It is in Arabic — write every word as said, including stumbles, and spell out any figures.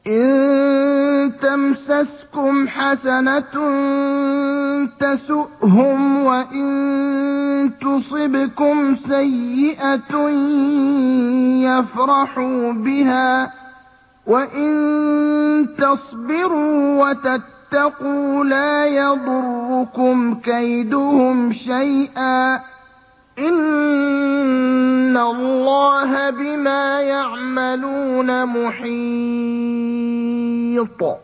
إِن تَمْسَسْكُمْ حَسَنَةٌ تَسُؤْهُمْ وَإِن تُصِبْكُمْ سَيِّئَةٌ يَفْرَحُوا بِهَا ۖ وَإِن تَصْبِرُوا وَتَتَّقُوا لَا يَضُرُّكُمْ كَيْدُهُمْ شَيْئًا ۗ إِنَّ اللَّهَ بِمَا يَعْمَلُونَ مُحِيطٌ